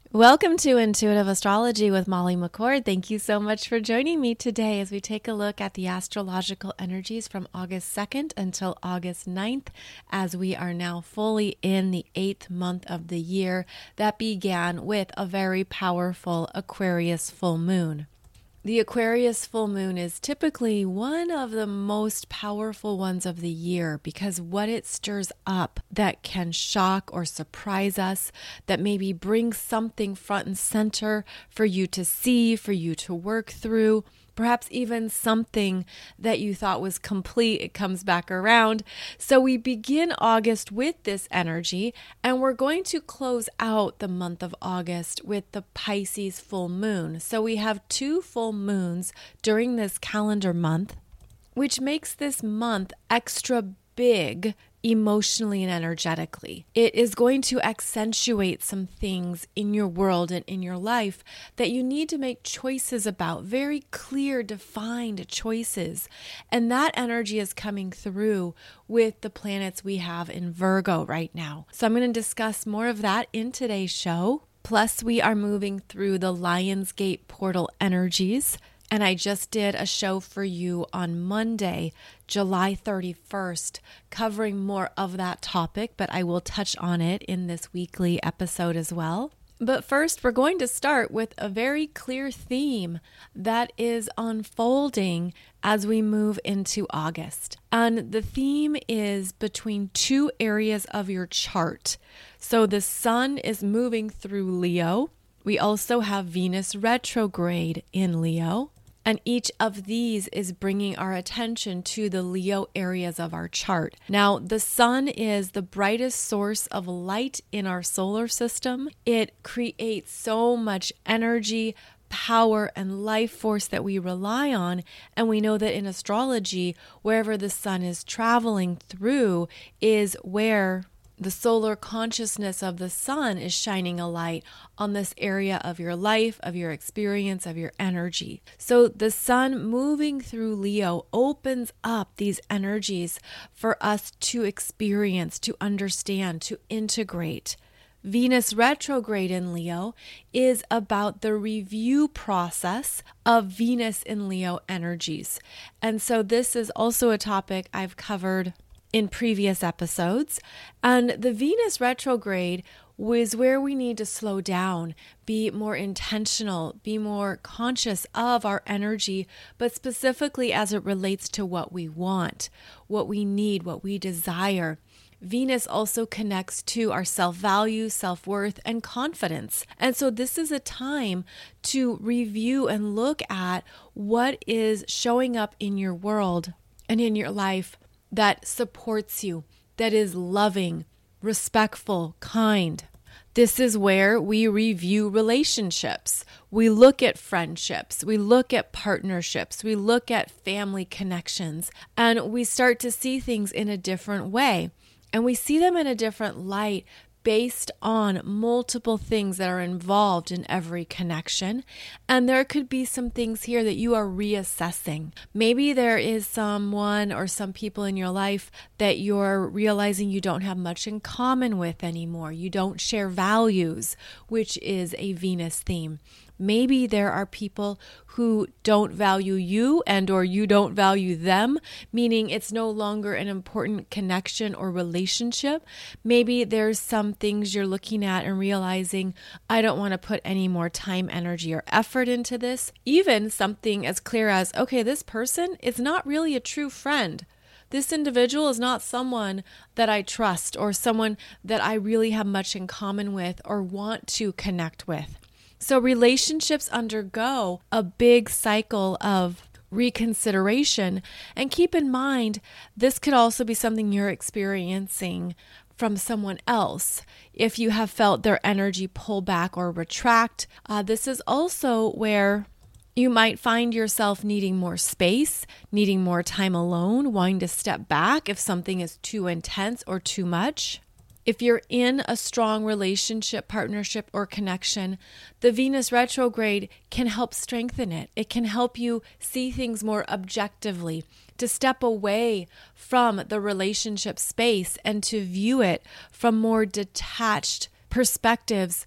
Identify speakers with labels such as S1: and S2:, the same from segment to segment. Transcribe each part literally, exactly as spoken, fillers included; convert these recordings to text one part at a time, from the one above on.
S1: Welcome to Intuitive Astrology with Molly McCord. Thank you so much for joining me today as we take a look at the astrological energies from August second until August ninth, as we are now fully in the eighth month of the year that began with a very powerful Aquarius full moon. The Aquarius full moon is typically one of the most powerful ones of the year because what it stirs up that can shock or surprise us, that maybe brings something front and center for you to see, for you to work through, perhaps even something that you thought was complete, it comes back around. So we begin August with this energy, and we're going to close out the month of August with the Pisces full moon. So we have two full moons during this calendar month, which makes this month extra big emotionally and energetically. It is going to accentuate some things in your world and in your life that you need to make choices about, very clear, defined choices. And that energy is coming through with the planets we have in Virgo right now. So I'm going to discuss more of that in today's show. Plus, we are moving through the Lionsgate portal energies. And I just did a show for you on Monday, July thirty-first, covering more of that topic, but I will touch on it in this weekly episode as well. But first, we're going to start with a very clear theme that is unfolding as we move into August. And the theme is between two areas of your chart. So the sun is moving through Leo. We also have Venus retrograde in Leo. And each of these is bringing our attention to the Leo areas of our chart. Now, the sun is the brightest source of light in our solar system. It creates so much energy, power, and life force that we rely on. And we know that in astrology, wherever the sun is traveling through is where the solar consciousness of the sun is shining a light on this area of your life, of your experience, of your energy. So the sun moving through Leo opens up these energies for us to experience, to understand, to integrate. Venus retrograde in Leo is about the review process of Venus in Leo energies. And so this is also a topic I've covered in previous episodes. And the Venus retrograde was where we need to slow down, be more intentional, be more conscious of our energy, but specifically as it relates to what we want, what we need, what we desire. Venus also connects to our self-value, self-worth, and confidence. And so this is a time to review and look at what is showing up in your world and in your life that supports you, that is loving, respectful, kind. This is where we review relationships. We look at friendships. We look at partnerships. We look at family connections. And we start to see things in a different way. And we see them in a different light based on multiple things that are involved in every connection. And there could be some things here that you are reassessing. Maybe there is someone or some people in your life that you're realizing you don't have much in common with anymore. You don't share values, which is a Venus theme. Maybe there are people who don't value you and or you don't value them, meaning it's no longer an important connection or relationship. Maybe there's some things you're looking at and realizing, I don't want to put any more time, energy, or effort into this. Even something as clear as, okay, this person is not really a true friend. This individual is not someone that I trust or someone that I really have much in common with or want to connect with. So relationships undergo a big cycle of reconsideration. And keep in mind, this could also be something you're experiencing from someone else. If you have felt their energy pull back or retract, uh, this is also where you might find yourself needing more space, needing more time alone, wanting to step back if something is too intense or too much. If you're in a strong relationship, partnership, or connection, the Venus retrograde can help strengthen it. It can help you see things more objectively, to step away from the relationship space and to view it from more detached perspectives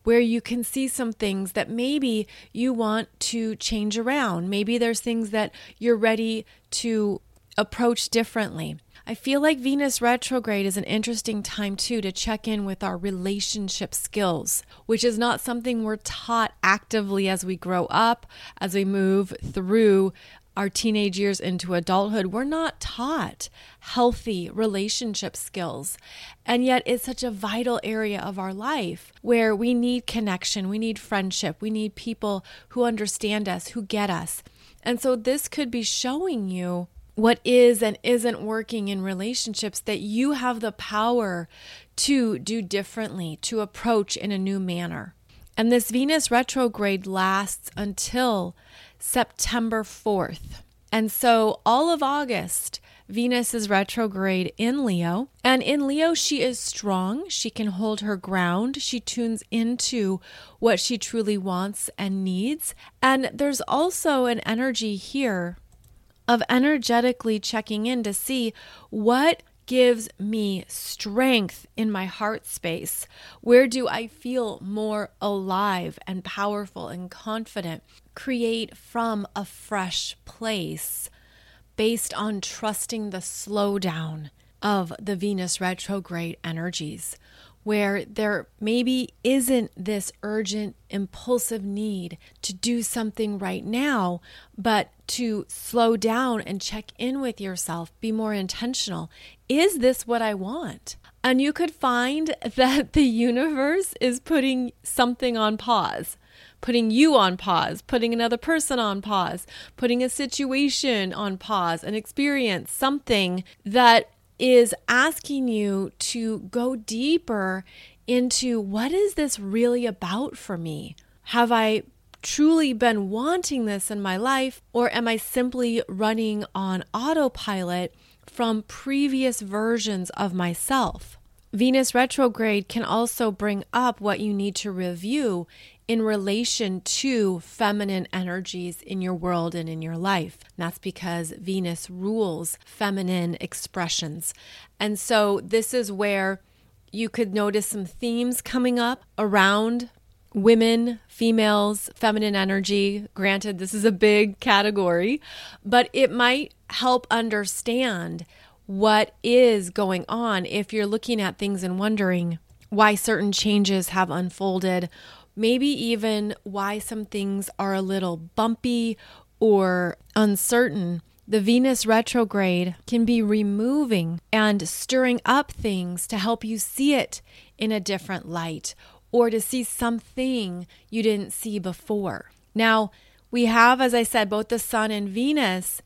S1: where you can see some things that maybe you want to change around. Maybe there's things that you're ready to approach differently. I feel like Venus retrograde is an interesting time too to check in with our relationship skills, which is not something we're taught actively as we grow up, as we move through our teenage years into adulthood. We're not taught healthy relationship skills. And yet it's such a vital area of our life where we need connection, we need friendship, we need people who understand us, who get us. And so this could be showing you what is and isn't working in relationships that you have the power to do differently, to approach in a new manner. And this Venus retrograde lasts until September fourth. And so all of August, Venus is retrograde in Leo. And in Leo, she is strong. She can hold her ground. She tunes into what she truly wants and needs. And there's also an energy here of energetically checking in to see what gives me strength in my heart space. Where do I feel more alive and powerful and confident? Create from a fresh place based on trusting the slowdown of the Venus retrograde energies, where there maybe isn't this urgent, impulsive need to do something right now, but to slow down and check in with yourself, be more intentional. Is this what I want? And you could find that the universe is putting something on pause, putting you on pause, putting another person on pause, putting a situation on pause, an experience, something that is asking you to go deeper into what is this really about for me? Have I truly been wanting this in my life, or am I simply running on autopilot from previous versions of myself? Venus retrograde can also bring up what you need to review in relation to feminine energies in your world and in your life. And that's because Venus rules feminine expressions. And so this is where you could notice some themes coming up around women, females, feminine energy. Granted, this is a big category, but it might help understand what is going on if you're looking at things and wondering why certain changes have unfolded, maybe even why some things are a little bumpy or uncertain. The Venus retrograde can be removing and stirring up things to help you see it in a different light, or to see something you didn't see before. Now, we have, as I said, both the Sun and Venus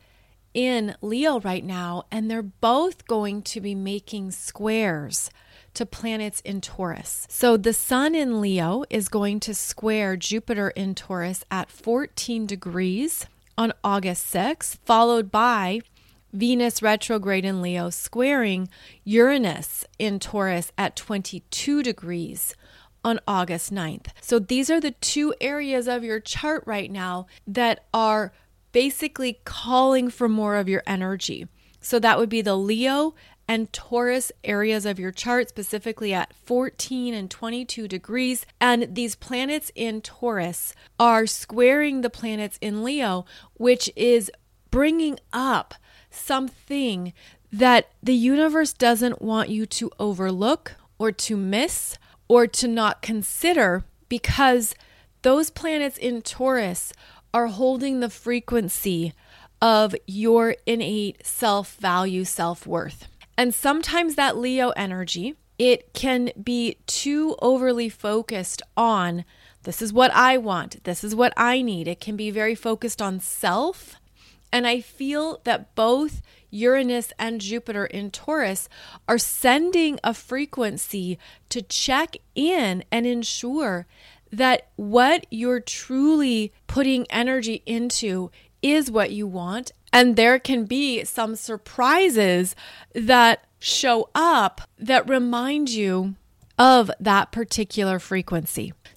S1: in Leo right now, and they're both going to be making squares to planets in Taurus. So the Sun in Leo is going to square Jupiter in Taurus at fourteen degrees on August sixth, followed by Venus retrograde in Leo squaring Uranus in Taurus at twenty-two degrees on August ninth. So these are the two areas of your chart right now that are basically calling for more of your energy. So that would be the Leo and Taurus areas of your chart, specifically at fourteen and twenty-two degrees. And these planets in Taurus are squaring the planets in Leo, which is bringing up something that the universe doesn't want you to overlook or to miss or to not consider, because those planets in Taurus are holding the frequency of your innate self-value, self-worth. And sometimes that Leo energy, it can be too overly focused on, this is what I want, this is what I need. It can be very focused on self. And I feel that both Uranus and Jupiter in Taurus are sending a frequency to check in and ensure that what you're truly putting energy into is what you want. And there can be some surprises that show up that remind you of that particular frequency.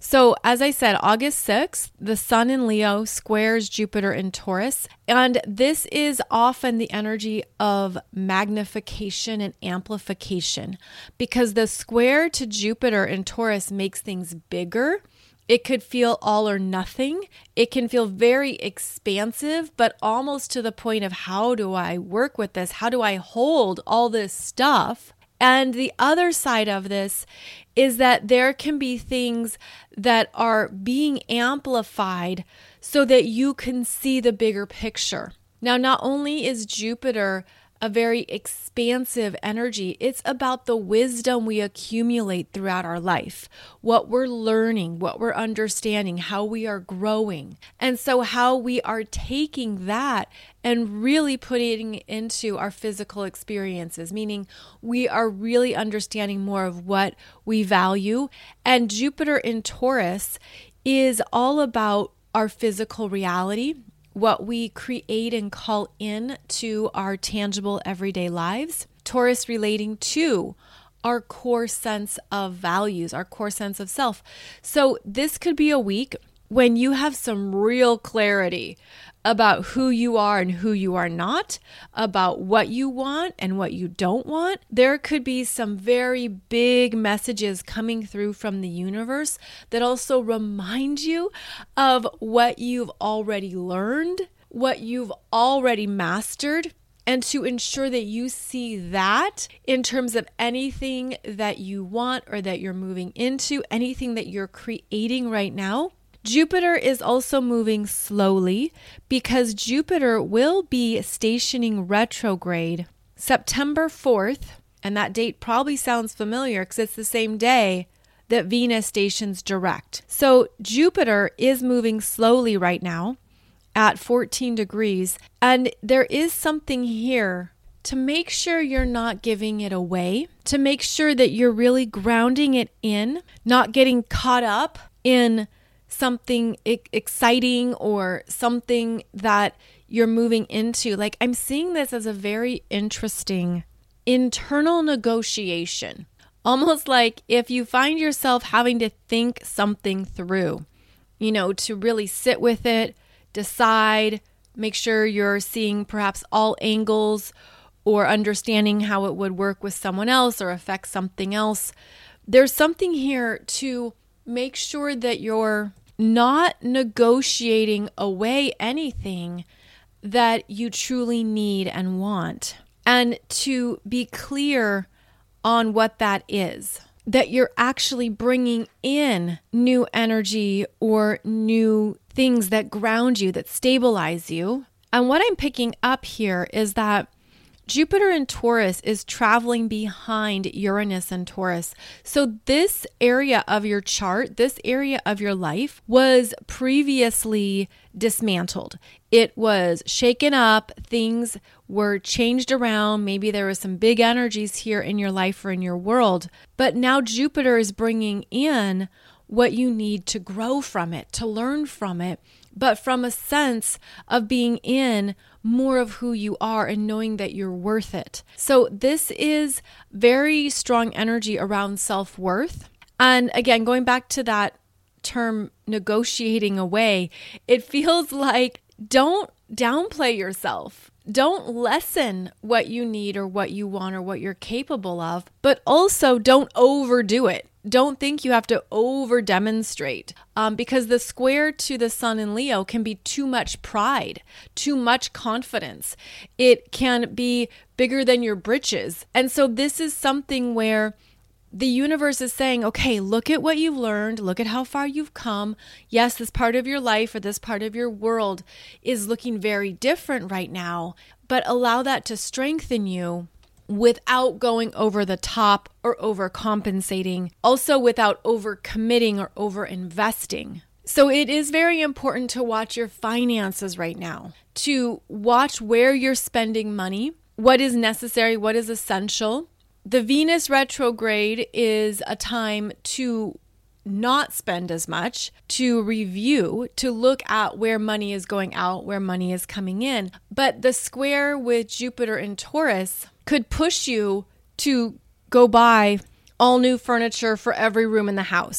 S1: So as I said, August sixth, the Sun in Leo squares Jupiter in Taurus. And this is often the energy of magnification and amplification, because the square to Jupiter in Taurus makes things bigger. It could feel all or nothing. It can feel very expansive, but almost to the point of, how do I work with this? How do I hold all this stuff? And the other side of this is that there can be things that are being amplified so that you can see the bigger picture. Now, not only is Jupiter a very expansive energy, it's about the wisdom we accumulate throughout our life, what we're learning, what we're understanding, how we are growing. And so how we are taking that and really putting it into our physical experiences, meaning we are really understanding more of what we value. And Jupiter in Taurus is all about our physical reality, what we create and call in to our tangible everyday lives. Taurus relating to our core sense of values, our core sense of self. So this could be a week when you have some real clarity about who you are and who you are not, about what you want and what you don't want. There could be some very big messages coming through from the universe that also remind you of what you've already learned, what you've already mastered, and to ensure that you see that in terms of anything that you want or that you're moving into, anything that you're creating right now. Jupiter is also moving slowly because Jupiter will be stationing retrograde September fourth, and that date probably sounds familiar because it's the same day that Venus stations direct. So Jupiter is moving slowly right now at fourteen degrees, and there is something here to make sure you're not giving it away, to make sure that you're really grounding it in, not getting caught up in something exciting or something that you're moving into. Like, I'm seeing this as a very interesting internal negotiation, almost like if you find yourself having to think something through, you know, to really sit with it, decide, make sure you're seeing perhaps all angles or understanding how it would work with someone else or affect something else. There's something here to make sure that you're not negotiating away anything that you truly need and want, and to be clear on what that is, that you're actually bringing in new energy or new things that ground you, that stabilize you. And what I'm picking up here is that Jupiter in Taurus is traveling behind Uranus and Taurus. So this area of your chart, this area of your life was previously dismantled. It was shaken up. Things were changed around. Maybe there was some big energies here in your life or in your world. But now Jupiter is bringing in what you need to grow from it, to learn from it, but from a sense of being in more of who you are and knowing that you're worth it. So this is very strong energy around self-worth. And again, going back to that term negotiating away, it feels like don't downplay yourself. Don't lessen what you need or what you want or what you're capable of, but also don't overdo it. Don't think you have to over demonstrate um, because the square to the Sun in Leo can be too much pride, too much confidence. It can be bigger than your britches. And so this is something where the universe is saying, okay, look at what you've learned. Look at how far you've come. Yes, this part of your life or this part of your world is looking very different right now, but allow that to strengthen you without going over the top or overcompensating, also without overcommitting or over-investing. So it is very important to watch your finances right now, to watch where you're spending money, what is necessary, what is essential. The Venus retrograde is a time to not spend as much, to review, to look at where money is going out, where money is coming in. But the square with Jupiter in Taurus could push you to go buy all new furniture for every room in the house.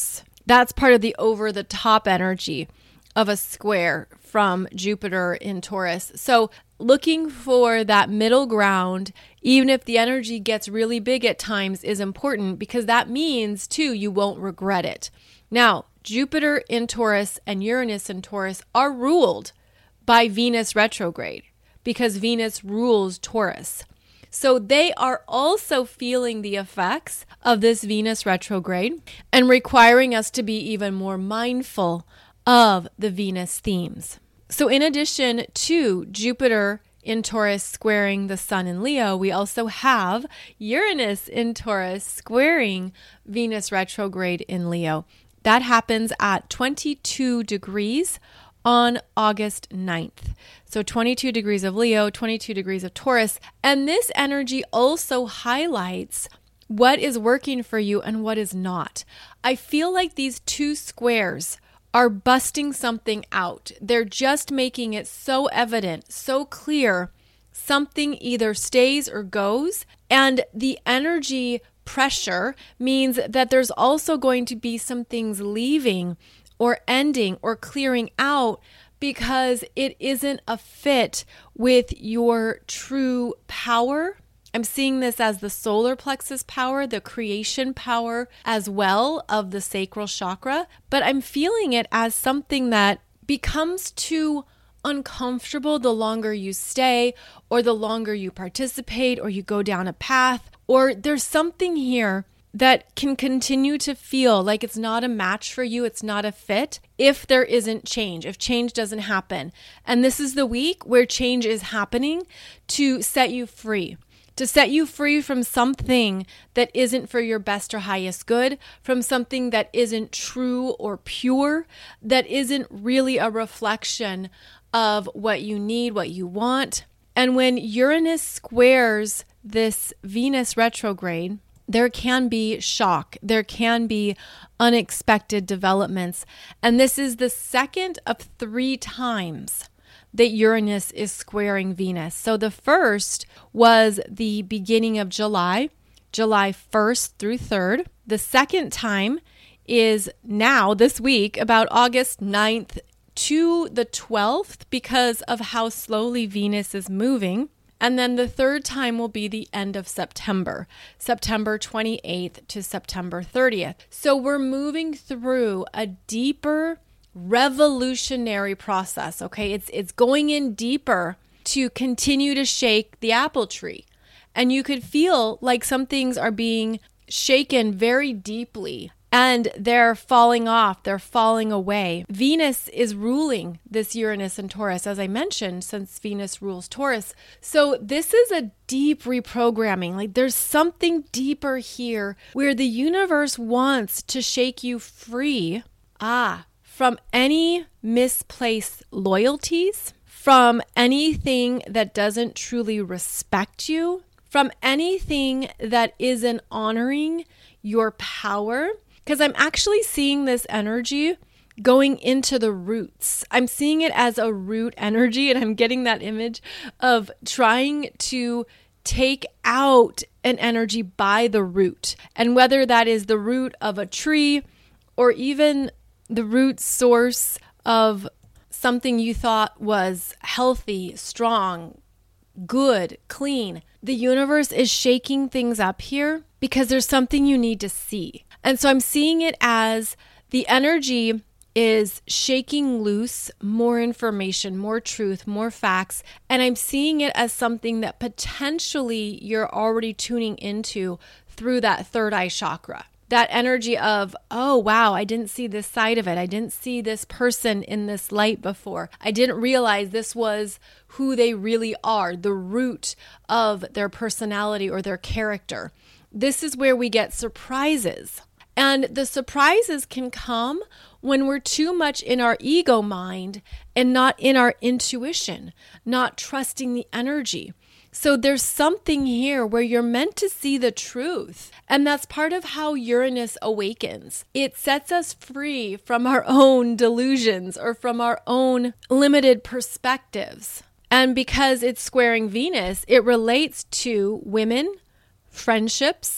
S1: That's part of the over the top energy of a square from Jupiter in Taurus. So looking for that middle ground, even if the energy gets really big at times, is important, because that means too, you won't regret it. Now, Jupiter in Taurus and Uranus in Taurus are ruled by Venus retrograde, because Venus rules Taurus. So they are also feeling the effects of this Venus retrograde and requiring us to be even more mindful of the Venus themes. So in addition to Jupiter in Taurus squaring the Sun in Leo, we also have Uranus in Taurus squaring Venus retrograde in Leo. That happens at twenty-two degrees on August ninth. So twenty-two degrees of Leo, twenty-two degrees of Taurus. And this energy also highlights what is working for you and what is not. I feel like these two squares are busting something out. They're just making it so evident, so clear. Something either stays or goes. And the energy pressure means that there's also going to be some things leaving or ending or clearing out because it isn't a fit with your true power. I'm seeing this as the solar plexus power, the creation power as well of the sacral chakra, but I'm feeling it as something that becomes too uncomfortable the longer you stay, or the longer you participate, or you go down a path, or there's something here that can continue to feel like it's not a match for you, it's not a fit, if there isn't change, if change doesn't happen. And this is the week where change is happening to set you free, to set you free from something that isn't for your best or highest good, from something that isn't true or pure, that isn't really a reflection of what you need, what you want. And when Uranus squares this Venus retrograde, there can be shock. There can be unexpected developments. And this is the second of three times that Uranus is squaring Venus. So the first was the beginning of July, July first through third. The second time is now, this week, about August ninth to the twelfth, because of how slowly Venus is moving. And then the third time will be the end of September, September twenty-eighth to September thirtieth. So we're moving through a deeper revolutionary process, okay? It's it's going in deeper to continue to shake the apple tree. And you could feel like some things are being shaken very deeply and they're falling off, they're falling away. Venus is ruling this Uranus and Taurus, as I mentioned, since Venus rules Taurus. So this is a deep reprogramming. Like there's something deeper here where the universe wants to shake you free, ah, from any misplaced loyalties, from anything that doesn't truly respect you, from anything that isn't honoring your power. Because I'm actually seeing this energy going into the roots. I'm seeing it as a root energy, and I'm getting that image of trying to take out an energy by the root. And whether that is the root of a tree or even the root source of something you thought was healthy, strong, good, clean. The universe is shaking things up here because there's something you need to see. And so I'm seeing it as the energy is shaking loose more information, more truth, more facts. And I'm seeing it as something that potentially you're already tuning into through that third eye chakra. That energy of, oh, wow, I didn't see this side of it. I didn't see this person in this light before. I didn't realize this was who they really are, the root of their personality or their character. This is where we get surprises. And the surprises can come when we're too much in our ego mind and not in our intuition, not trusting the energy. So there's something here where you're meant to see the truth. And that's part of how Uranus awakens. It sets us free from our own delusions or from our own limited perspectives. And because it's squaring Venus, it relates to women, friendships,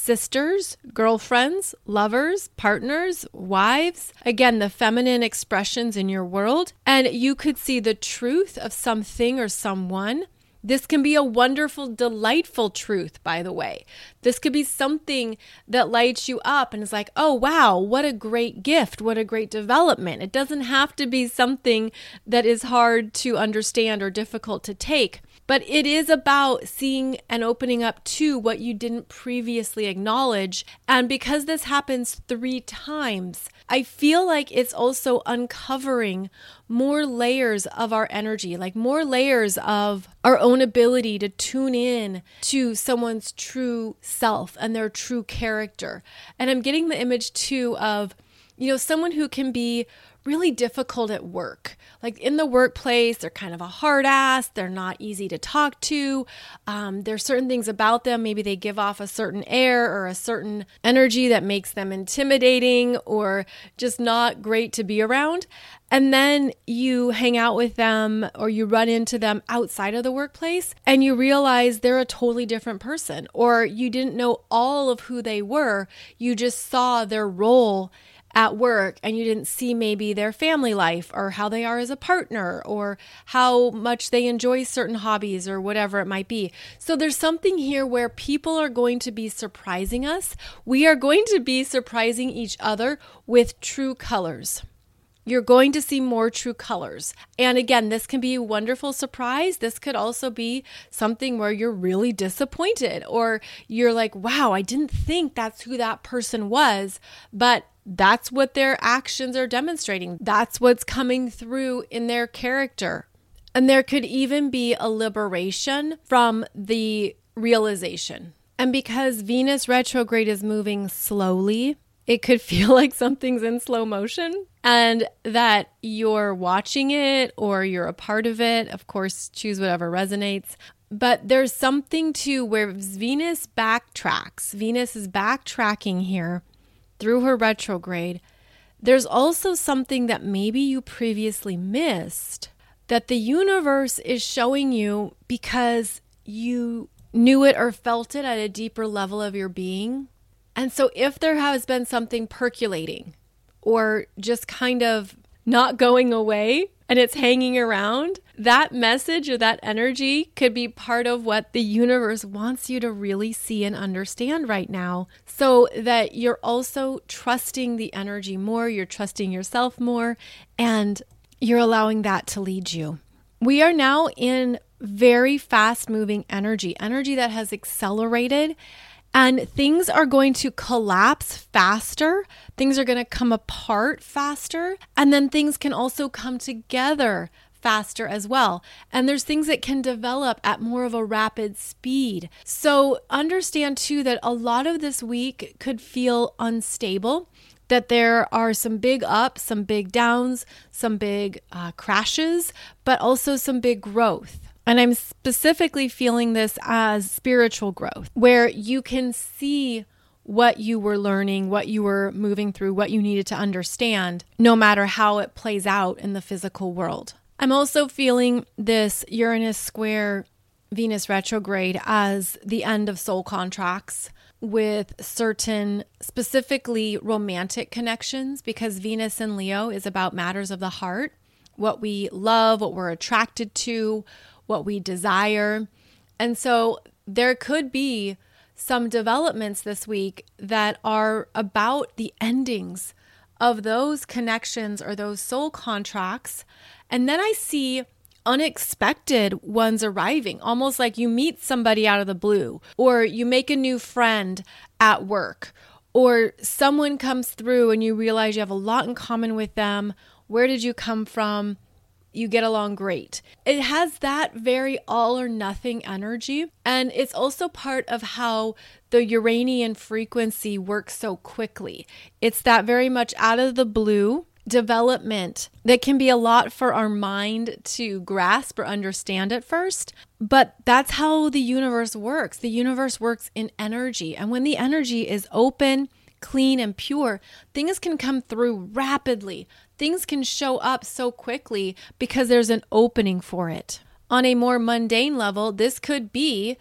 S1: sisters, girlfriends, lovers, partners, wives. Again, the feminine expressions in your world. And you could see the truth of something or someone. This can be a wonderful, delightful truth, by the way. This could be something that lights you up and is like, oh, wow, what a great gift. What a great development. It doesn't have to be something that is hard to understand or difficult to take. But it is about seeing and opening up to what you didn't previously acknowledge. And because this happens three times, I feel like it's also uncovering more layers of our energy, like more layers of our own ability to tune in to someone's true self and their true character. And I'm getting the image too of, you know, someone who can be really difficult at work. Like in the workplace, they're kind of a hard ass. They're not easy to talk to. Um, there's certain things about them. Maybe they give off a certain air or a certain energy that makes them intimidating or just not great to be around. And then you hang out with them or you run into them outside of the workplace and you realize they're a totally different person, or you didn't know all of who they were. You just saw their role at work and you didn't see maybe their family life or how they are as a partner or how much they enjoy certain hobbies or whatever it might be. So there's something here where people are going to be surprising us. We are going to be surprising each other with true colors. You're going to see more true colors. And again, this can be a wonderful surprise. This could also be something where you're really disappointed or you're like, wow, I didn't think that's who that person was, but that's what their actions are demonstrating. That's what's coming through in their character. And there could even be a liberation from the realization. And because Venus retrograde is moving slowly, it could feel like something's in slow motion and that you're watching it or you're a part of it. Of course, choose whatever resonates. But there's something too where Venus backtracks. Venus is backtracking here through her retrograde. There's also something that maybe you previously missed that the universe is showing you because you knew it or felt it at a deeper level of your being. And so if there has been something percolating or just kind of not going away and it's hanging around, that message or that energy could be part of what the universe wants you to really see and understand right now, so that you're also trusting the energy more, you're trusting yourself more, and you're allowing that to lead you. We are now in very fast-moving energy, energy that has accelerated. And things are going to collapse faster. Things are going to come apart faster. And then things can also come together faster as well. And there's things that can develop at more of a rapid speed. So understand too that a lot of this week could feel unstable, that there are some big ups, some big downs, some big uh, crashes, but also some big growth. And I'm specifically feeling this as spiritual growth, where you can see what you were learning, what you were moving through, what you needed to understand, no matter how it plays out in the physical world. I'm also feeling this Uranus square Venus retrograde as the end of soul contracts with certain specifically romantic connections, because Venus in Leo is about matters of the heart, what we love, what we're attracted to, what we desire. And so there could be some developments this week that are about the endings of those connections or those soul contracts. And then I see unexpected ones arriving, almost like you meet somebody out of the blue, or you make a new friend at work, or someone comes through and you realize you have a lot in common with them. Where did you come from? You get along great. It has that very all or nothing energy. And it's also part of how the Uranian frequency works so quickly. It's that very much out of the blue development that can be a lot for our mind to grasp or understand at first. But that's how the universe works. The universe works in energy. And when the energy is open, clean, and pure, things can come through rapidly. Things can show up so quickly because there's an opening for it. On a more mundane level, this could be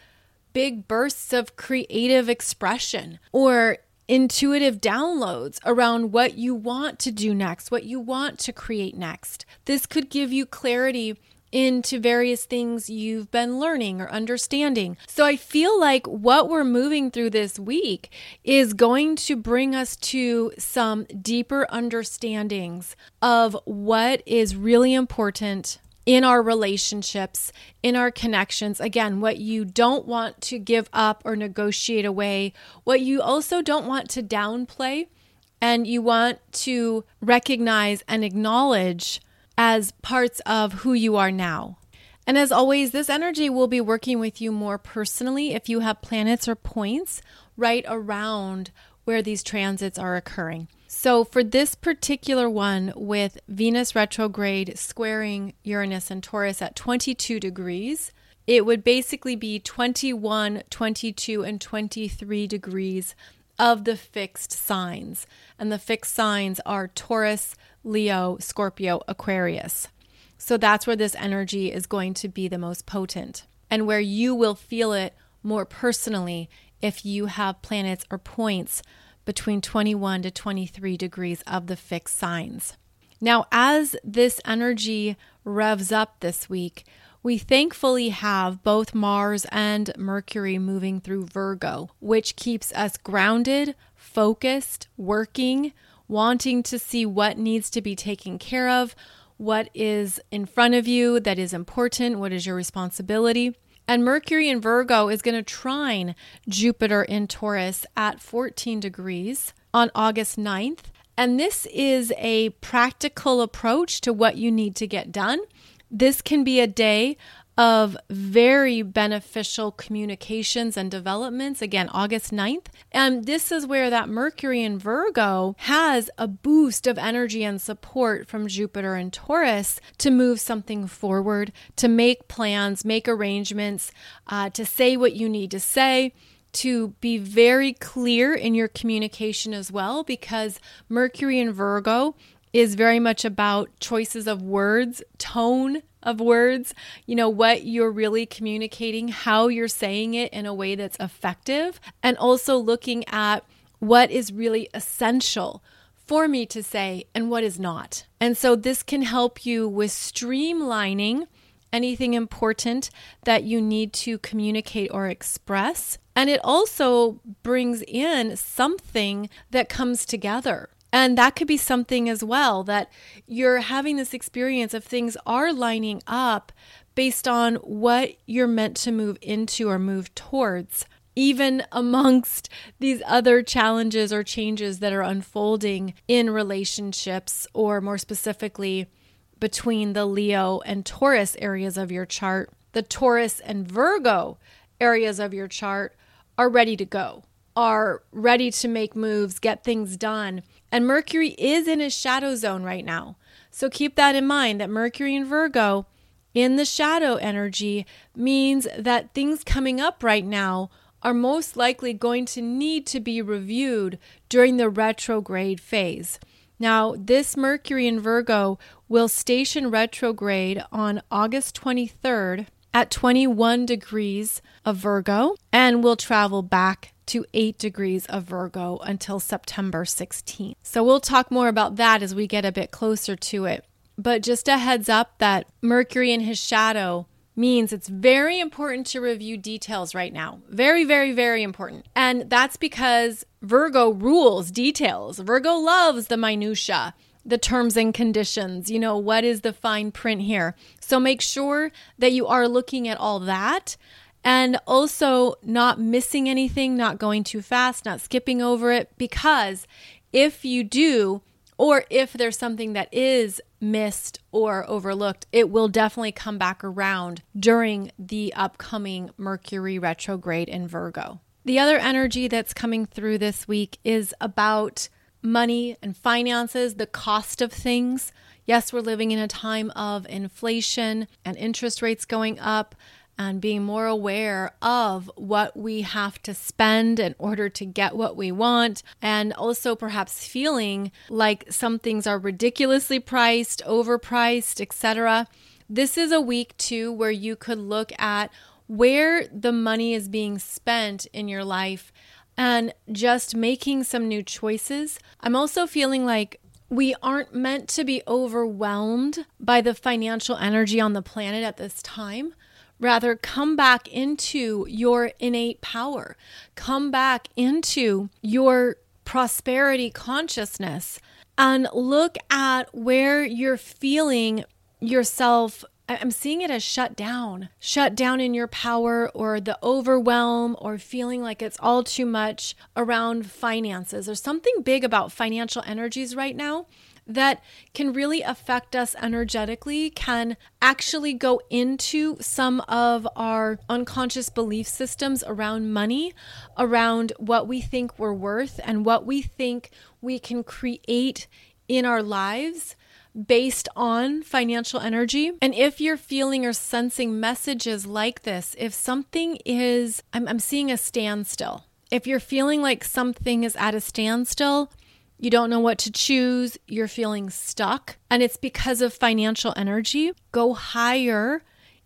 S1: big bursts of creative expression or intuitive downloads around what you want to do next, what you want to create next. This could give you clarity into various things you've been learning or understanding. So I feel like what we're moving through this week is going to bring us to some deeper understandings of what is really important in our relationships, in our connections. Again, what you don't want to give up or negotiate away, what you also don't want to downplay, and you want to recognize and acknowledge as parts of who you are now. And as always, this energy will be working with you more personally if you have planets or points right around where these transits are occurring. So for this particular one, with Venus retrograde squaring Uranus and Taurus at twenty-two degrees, it would basically be twenty-one, twenty-two, and twenty-three degrees of the fixed signs. And the fixed signs are Taurus, Leo, Scorpio, Aquarius. So that's where this energy is going to be the most potent and where you will feel it more personally if you have planets or points between twenty-one to twenty-three degrees of the fixed signs. Now, as this energy revs up this week, we thankfully have both Mars and Mercury moving through Virgo, which keeps us grounded, focused, working, wanting to see what needs to be taken care of, what is in front of you that is important, what is your responsibility. And Mercury in Virgo is going to trine Jupiter in Taurus at fourteen degrees on August ninth. And this is a practical approach to what you need to get done. This can be a day of very beneficial communications and developments, again, August ninth. And this is where that Mercury in Virgo has a boost of energy and support from Jupiter and Taurus to move something forward, to make plans, make arrangements, uh, to say what you need to say, to be very clear in your communication as well, because Mercury in Virgo is very much about choices of words, tone of words, you know, what you're really communicating, how you're saying it in a way that's effective, and also looking at what is really essential for me to say and what is not. And so this can help you with streamlining anything important that you need to communicate or express. And it also brings in something that comes together. And that could be something as well, that you're having this experience of things are lining up based on what you're meant to move into or move towards, even amongst these other challenges or changes that are unfolding in relationships, or more specifically between the Leo and Taurus areas of your chart. The Taurus and Virgo areas of your chart are ready to go, are ready to make moves, get things done. And Mercury is in his shadow zone right now. So keep that in mind, that Mercury in Virgo in the shadow energy means that things coming up right now are most likely going to need to be reviewed during the retrograde phase. Now, this Mercury in Virgo will station retrograde on August twenty-third at twenty-one degrees of Virgo and will travel back to eight degrees of Virgo until September sixteenth. So we'll talk more about that as we get a bit closer to it. But just a heads up that Mercury in his shadow means it's very important to review details right now. Very, very, very important. And that's because Virgo rules details. Virgo loves the minutia, the terms and conditions, you know, what is the fine print here. So make sure that you are looking at all that and also not missing anything, not going too fast, not skipping over it, because if you do, or if there's something that is missed or overlooked, it will definitely come back around during the upcoming Mercury retrograde in Virgo. The other energy that's coming through this week is about money and finances, the cost of things. Yes, we're living in a time of inflation and interest rates going up, and being more aware of what we have to spend in order to get what we want, and also perhaps feeling like some things are ridiculously priced, overpriced, et cetera. This is a week too where you could look at where the money is being spent in your life and just making some new choices. I'm also feeling like we aren't meant to be overwhelmed by the financial energy on the planet at this time. Rather, come back into your innate power. Come back into your prosperity consciousness and look at where you're feeling yourself. I'm seeing it as shut down, shut down in your power, or the overwhelm, or feeling like it's all too much around finances. There's something big about financial energies right now that can really affect us energetically, can actually go into some of our unconscious belief systems around money, around what we think we're worth and what we think we can create in our lives based on financial energy. And if you're feeling or sensing messages like this, if something is, I'm, I'm seeing a standstill. If you're feeling like something is at a standstill, you don't know what to choose, you're feeling stuck, and it's because of financial energy, go higher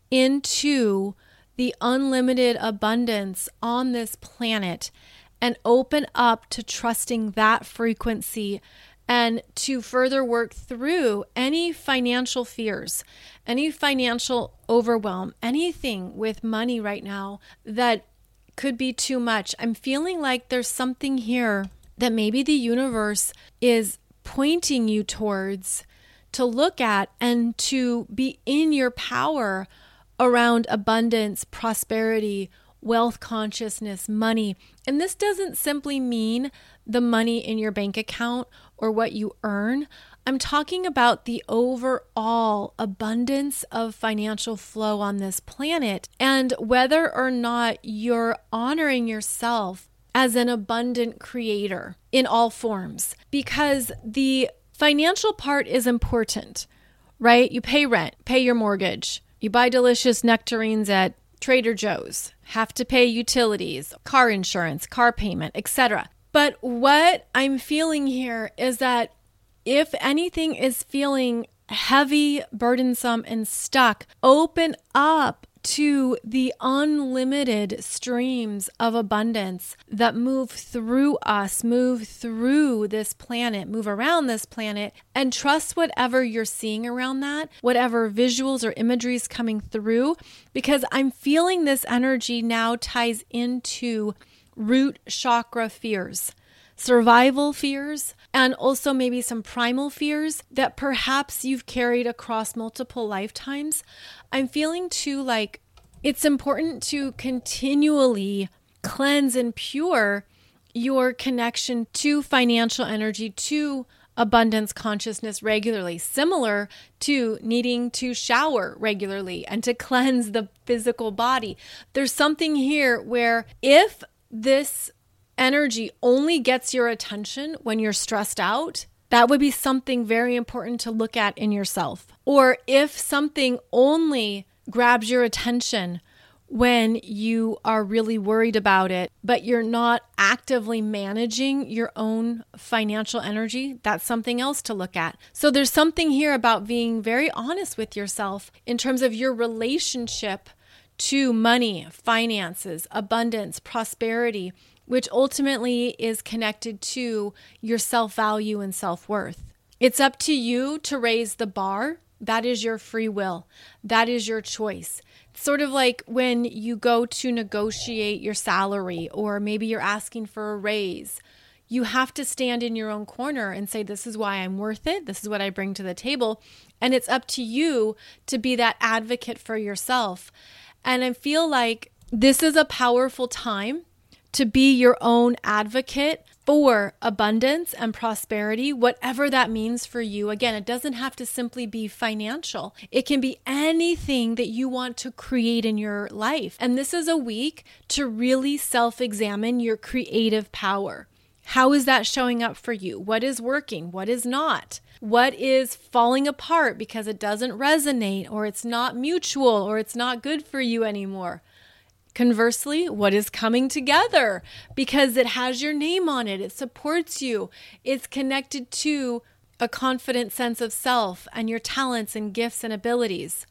S1: into the unlimited abundance on this planet and open up to trusting that frequency and to further work through any financial fears, any financial overwhelm, anything with money right now that could be too much. I'm feeling like there's something here that maybe the universe is pointing you towards to look at and to be in your power around abundance, prosperity, wealth consciousness, money. And this doesn't simply mean the money in your bank account or what you earn. I'm talking about the overall abundance of financial flow on this planet and whether or not you're honoring yourself as an abundant creator in all forms, because the financial part is important, right? You pay rent, pay your mortgage, you buy delicious nectarines at Trader Joe's, have to pay utilities, car insurance, car payment, et cetera. But what I'm feeling here is that if anything is feeling heavy, burdensome, and stuck, open up to the unlimited streams of abundance that move through us, move through this planet, move around this planet, and trust whatever you're seeing around that, whatever visuals or imagery is coming through, because I'm feeling this energy now ties into root chakra fears, survival fears, and also maybe some primal fears that perhaps you've carried across multiple lifetimes. I'm feeling too like it's important to continually cleanse and pure your connection to financial energy, to abundance consciousness regularly, similar to needing to shower regularly and to cleanse the physical body. There's something here where if this energy only gets your attention when you're stressed out, that would be something very important to look at in yourself. Or if something only grabs your attention when you are really worried about it, but you're not actively managing your own financial energy, that's something else to look at. So there's something here about being very honest with yourself in terms of your relationship to money, finances, abundance, prosperity, which ultimately is connected to your self-value and self-worth. It's up to you to raise the bar. That is your free will. That is your choice. It's sort of like when you go to negotiate your salary, or maybe you're asking for a raise. You have to stand in your own corner and say, this is why I'm worth it. This is what I bring to the table. And it's up to you to be that advocate for yourself. And I feel like this is a powerful time to be your own advocate for abundance and prosperity, whatever that means for you. Again, it doesn't have to simply be financial. It can be anything that you want to create in your life. And this is a week to really self-examine your creative power. How is that showing up for you? What is working? What is not? What is falling apart because it doesn't resonate, or it's not mutual, or it's not good for you anymore? Conversely, what is coming together because it has your name on it, it supports you, it's connected to a confident sense of self and your talents and gifts and abilities.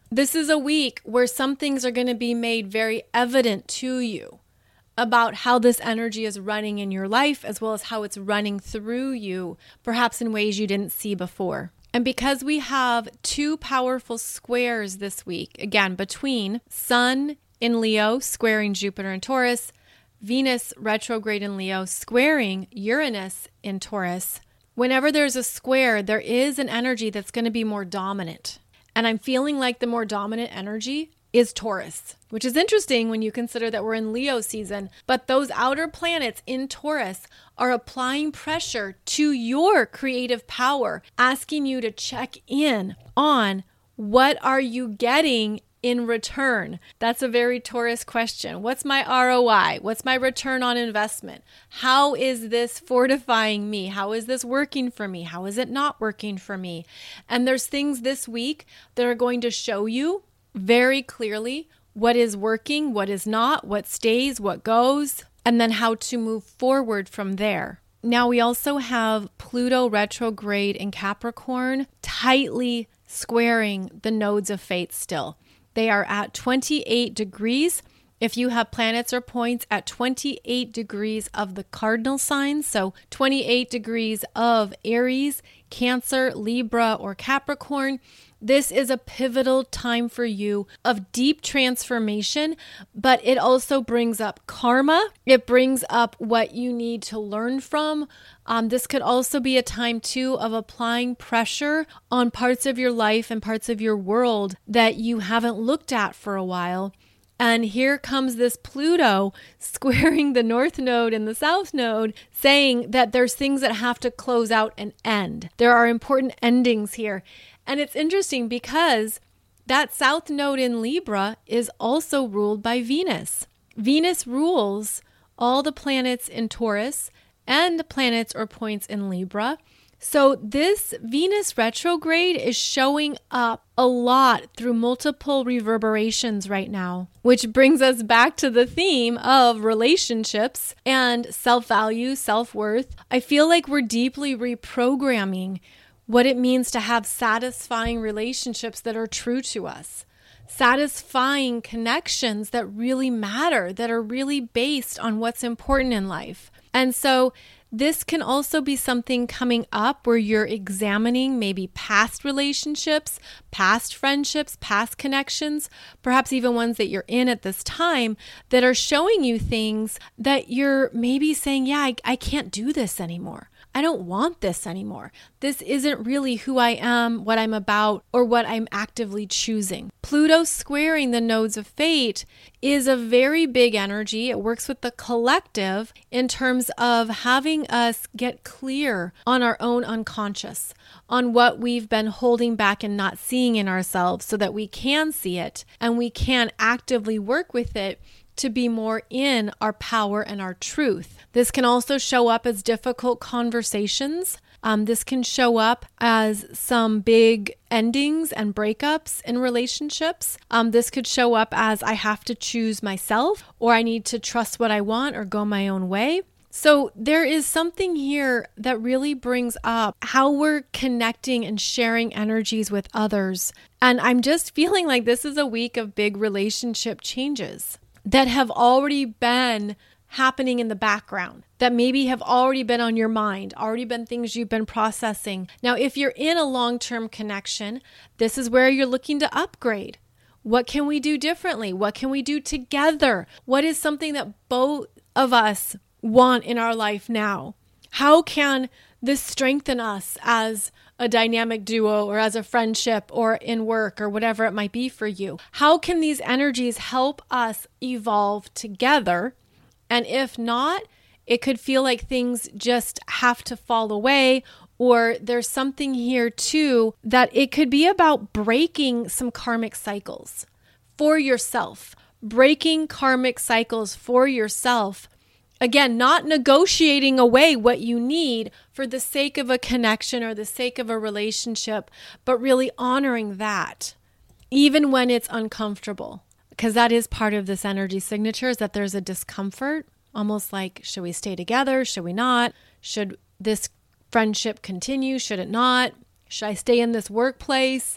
S1: This is a week where some things are going to be made very evident to you about how this energy is running in your life, as well as how it's running through you, perhaps in ways you didn't see before. And because we have two powerful squares this week, again, between Sun in Leo squaring Jupiter in Taurus, Venus retrograde in Leo squaring Uranus in Taurus, whenever there's a square, there is an energy that's going to be more dominant. And I'm feeling like the more dominant energy is Taurus, which is interesting when you consider that we're in Leo season. But those outer planets in Taurus are applying pressure to your creative power, asking you to check in on what are you getting in return. That's a very Taurus question. What's my R O I? What's my return on investment? How is this fortifying me? How is this working for me? How is it not working for me? And there's things this week that are going to show you very clearly what is working, what is not, what stays, what goes, and then how to move forward from there. Now, we also have Pluto retrograde in Capricorn tightly squaring the nodes of fate still. They are at twenty-eight degrees. If you have planets or points at twenty-eight degrees of the cardinal signs, so twenty-eight degrees of Aries, Cancer, Libra, or Capricorn, this is a pivotal time for you of deep transformation, but it also brings up karma. It brings up what you need to learn from. Um, this could also be a time too of applying pressure on parts of your life and parts of your world that you haven't looked at for a while. And here comes this Pluto squaring the North Node and the South Node, saying that there's things that have to close out and end. There are important endings here. And it's interesting because that South Node in Libra is also ruled by Venus. Venus rules all the planets in Taurus and planets or points in Libra. So this Venus retrograde is showing up a lot through multiple reverberations right now, which brings us back to the theme of relationships and self-value, self-worth. I feel like we're deeply reprogramming what it means to have satisfying relationships that are true to us, satisfying connections that really matter, that are really based on what's important in life. And so this can also be something coming up where you're examining maybe past relationships, past friendships, past connections, perhaps even ones that you're in at this time that are showing you things that you're maybe saying, yeah, I, I can't do this anymore. I don't want this anymore. This isn't really who I am, what I'm about, or what I'm actively choosing. Pluto squaring the nodes of fate is a very big energy. It works with the collective in terms of having us get clear on our own unconscious, on what we've been holding back and not seeing in ourselves so that we can see it and we can actively work with it to be more in our power and our truth. This can also show up as difficult conversations. Um, this can show up as some big endings and breakups in relationships. Um, this could show up as I have to choose myself, or I need to trust what I want or go my own way. So there is something here that really brings up how we're connecting and sharing energies with others. And I'm just feeling like this is a week of big relationship changes that have already been happening in the background, that maybe have already been on your mind, already been things you've been processing. Now, if you're in a long-term connection, this is where you're looking to upgrade. What can we do differently? What can we do together? What is something that both of us want in our life now? How can this strengthen us as a dynamic duo or as a friendship or in work or whatever it might be for you? How can these energies help us evolve together? And if not, it could feel like things just have to fall away, or there's something here too that it could be about breaking some karmic cycles for yourself, breaking karmic cycles for yourself. Again, not negotiating away what you need for the sake of a connection or the sake of a relationship, but really honoring that, even when it's uncomfortable. Because that is part of this energy signature, is that there's a discomfort, almost like, should we stay together? Should we not? Should this friendship continue? Should it not? Should I stay in this workplace?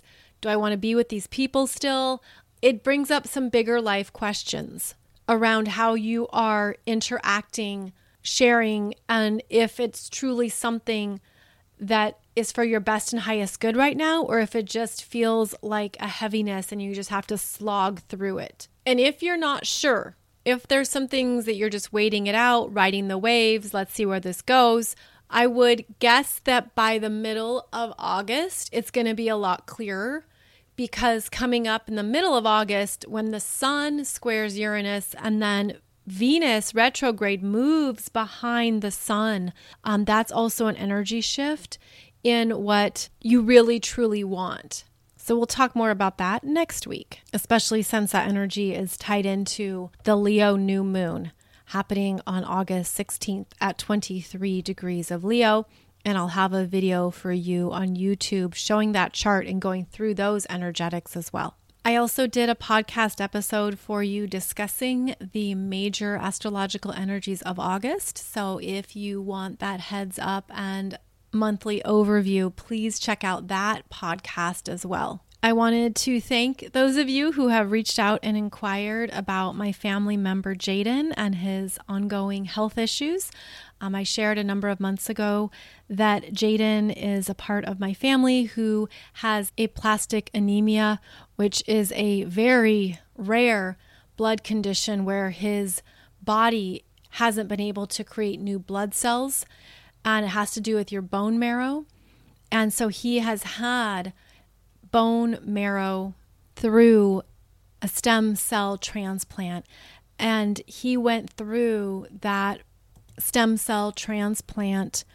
S1: Do I want to be with these people still? It brings up some bigger life questions around how you are interacting, sharing, and if it's truly something that is for your best and highest good right now, or if it just feels like a heaviness and you just have to slog through it. And if you're not sure, if there's some things that you're just waiting it out, riding the waves, let's see where this goes, I would guess that by the middle of August, it's going to be a lot clearer, because coming up in the middle of August, when the sun squares Uranus and then Venus retrograde moves behind the sun, um, that's also an energy shift in what you really truly want. So we'll talk more about that next week, especially since that energy is tied into the Leo new moon happening on August sixteenth at twenty-three degrees of Leo. And I'll have a video for you on YouTube showing that chart and going through those energetics as well. I also did a podcast episode for you discussing the major astrological energies of August. So if you want that heads up and monthly overview, please check out that podcast as well. I wanted to thank those of you who have reached out and inquired about my family member Jaden and his ongoing health issues. Um, I shared a number of months ago that Jaden is a part of my family who has aplastic anemia, which is a very rare blood condition where his body hasn't been able to create new blood cells, and it has to do with your bone marrow. And so he has had bone marrow through a stem cell transplant, and he went through that stem cell transplant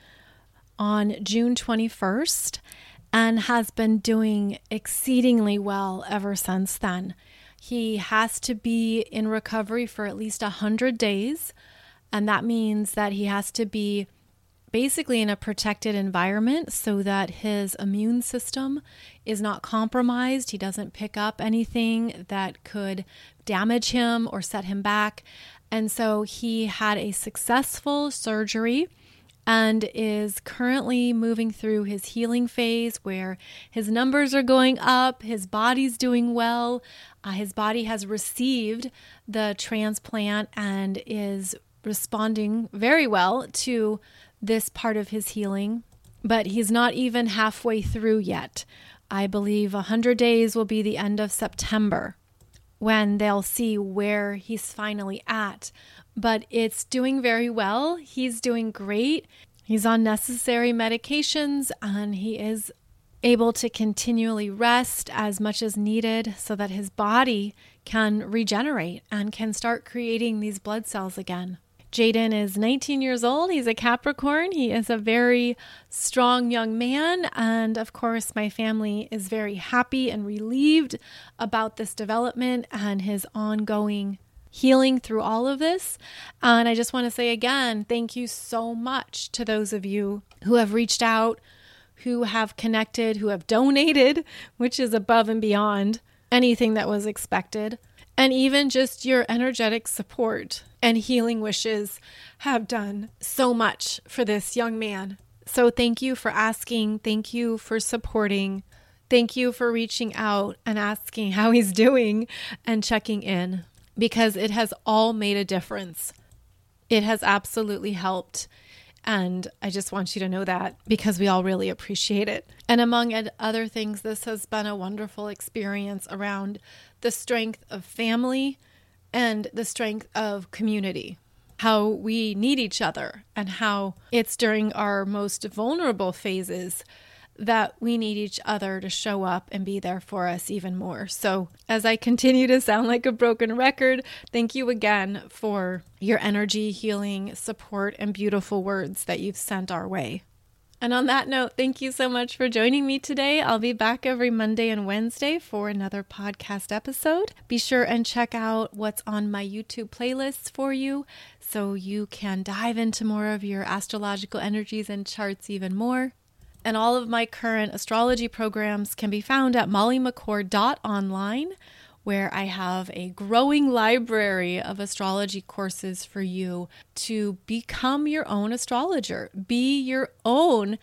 S1: on June twenty-first and has been doing exceedingly well ever since then. He has to be in recovery for at least one hundred days, and that means that he has to be basically in a protected environment so that his immune system is not compromised. He doesn't pick up anything that could damage him or set him back. And so he had a successful surgery and is currently moving through his healing phase where his numbers are going up, his body's doing well, uh, his body has received the transplant and is responding very well to this part of his healing, but he's not even halfway through yet. I believe one hundred days will be the end of September when they'll see where he's finally at. But it's doing very well. He's doing great. He's on necessary medications and he is able to continually rest as much as needed so that his body can regenerate and can start creating these blood cells again. Jaden is nineteen years old. He's a Capricorn. He is a very strong young man. And of course, my family is very happy and relieved about this development and his ongoing healing through all of this. And I just want to say again, thank you so much to those of you who have reached out, who have connected, who have donated, which is above and beyond anything that was expected. And even just your energetic support and healing wishes have done so much for this young man. So thank you for asking. Thank you for supporting. Thank you for reaching out and asking how he's doing and checking in, because it has all made a difference. It has absolutely helped. And I just want you to know that because we all really appreciate it. And among other things, this has been a wonderful experience around the strength of family and the strength of community, how we need each other and how it's during our most vulnerable phases that we need each other to show up and be there for us even more. So as I continue to sound like a broken record, thank you again for your energy, healing, support, and beautiful words that you've sent our way. And on that note, thank you so much for joining me today. I'll be back every Monday and Wednesday for another podcast episode. Be sure and check out what's on my YouTube playlists for you so you can dive into more of your astrological energies and charts even more. And all of my current astrology programs can be found at molly mccord dot online, where I have a growing library of astrology courses for you to become your own astrologer, be your own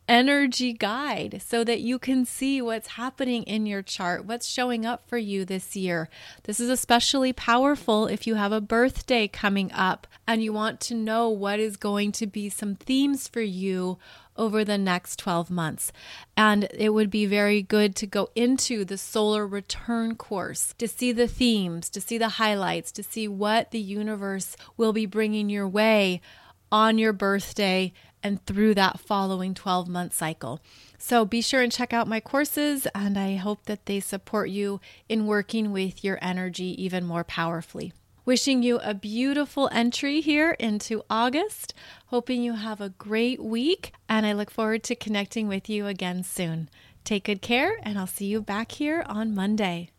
S1: energy guide so that you can see what's happening in your chart, what's showing up for you this year. This is especially powerful if you have a birthday coming up and you want to know what is going to be some themes for you over the next twelve months. And it would be very good to go into the solar return course to see the themes, to see the highlights, to see what the universe will be bringing your way on your birthday and through that following twelve month cycle. So be sure and check out my courses, and I hope that they support you in working with your energy even more powerfully. Wishing you a beautiful entry here into August. Hoping you have a great week, and I look forward to connecting with you again soon. Take good care, and I'll see you back here on Monday.